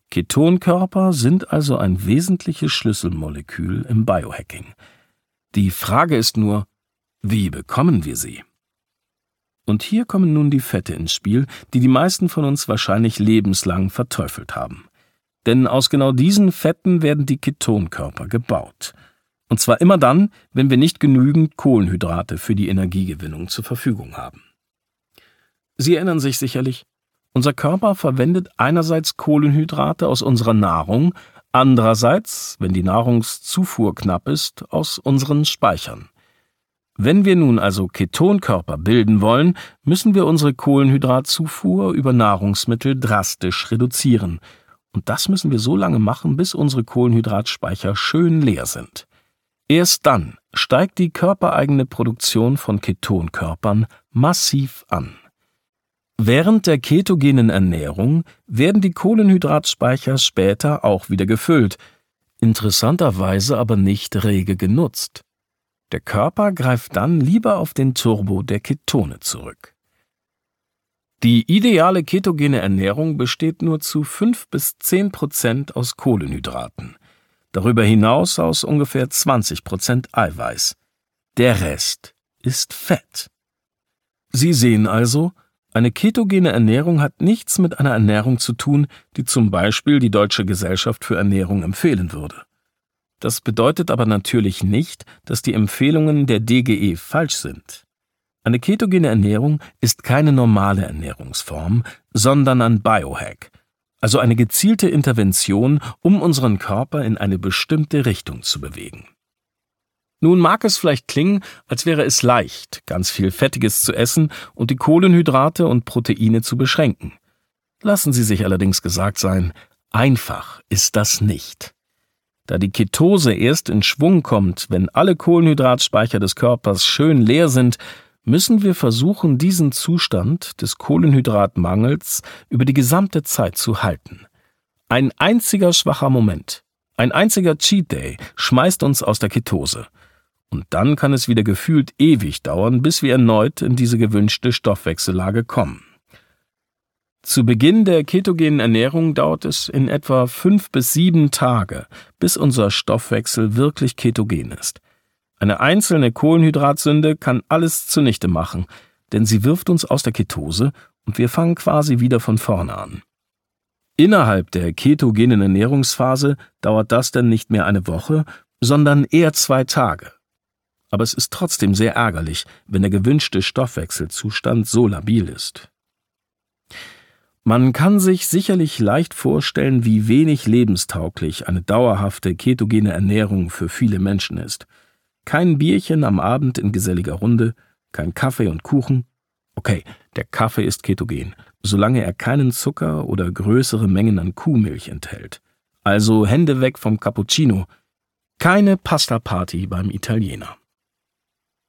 Ketonkörper sind also ein wesentliches Schlüsselmolekül im Biohacking. Die Frage ist nur, wie bekommen wir sie? Und hier kommen nun die Fette ins Spiel, die die meisten von uns wahrscheinlich lebenslang verteufelt haben. Denn aus genau diesen Fetten werden die Ketonkörper gebaut. Und zwar immer dann, wenn wir nicht genügend Kohlenhydrate für die Energiegewinnung zur Verfügung haben. Sie erinnern sich sicherlich, unser Körper verwendet einerseits Kohlenhydrate aus unserer Nahrung, andererseits, wenn die Nahrungszufuhr knapp ist, aus unseren Speichern. Wenn wir nun also Ketonkörper bilden wollen, müssen wir unsere Kohlenhydratzufuhr über Nahrungsmittel drastisch reduzieren. Und das müssen wir so lange machen, bis unsere Kohlenhydratspeicher schön leer sind. Erst dann steigt die körpereigene Produktion von Ketonkörpern massiv an. Während der ketogenen Ernährung werden die Kohlenhydratspeicher später auch wieder gefüllt, interessanterweise aber nicht rege genutzt. Der Körper greift dann lieber auf den Turbo der Ketone zurück. Die ideale ketogene Ernährung besteht nur zu 5-10% aus Kohlenhydraten. Darüber hinaus aus ungefähr 20% Eiweiß. Der Rest ist Fett. Sie sehen also, eine ketogene Ernährung hat nichts mit einer Ernährung zu tun, die zum Beispiel die Deutsche Gesellschaft für Ernährung empfehlen würde. Das bedeutet aber natürlich nicht, dass die Empfehlungen der DGE falsch sind. Eine ketogene Ernährung ist keine normale Ernährungsform, sondern ein Biohack, also eine gezielte Intervention, um unseren Körper in eine bestimmte Richtung zu bewegen. Nun mag es vielleicht klingen, als wäre es leicht, ganz viel Fettiges zu essen und die Kohlenhydrate und Proteine zu beschränken. Lassen Sie sich allerdings gesagt sein, einfach ist das nicht. Da die Ketose erst in Schwung kommt, wenn alle Kohlenhydratspeicher des Körpers schön leer sind, müssen wir versuchen, diesen Zustand des Kohlenhydratmangels über die gesamte Zeit zu halten. Ein einziger schwacher Moment, ein einziger Cheat Day schmeißt uns aus der Ketose. Und dann kann es wieder gefühlt ewig dauern, bis wir erneut in diese gewünschte Stoffwechsellage kommen. Zu Beginn der ketogenen Ernährung dauert es in etwa 5 bis 7 Tage, bis unser Stoffwechsel wirklich ketogen ist. Eine einzelne Kohlenhydratsünde kann alles zunichte machen, denn sie wirft uns aus der Ketose und wir fangen quasi wieder von vorne an. Innerhalb der ketogenen Ernährungsphase dauert das dann nicht mehr eine Woche, sondern eher 2 Tage. Aber es ist trotzdem sehr ärgerlich, wenn der gewünschte Stoffwechselzustand so labil ist. Man kann sich sicherlich leicht vorstellen, wie wenig lebenstauglich eine dauerhafte ketogene Ernährung für viele Menschen ist. Kein Bierchen am Abend in geselliger Runde, kein Kaffee und Kuchen. Okay, der Kaffee ist ketogen, solange er keinen Zucker oder größere Mengen an Kuhmilch enthält. Also Hände weg vom Cappuccino. Keine Pasta-Party beim Italiener.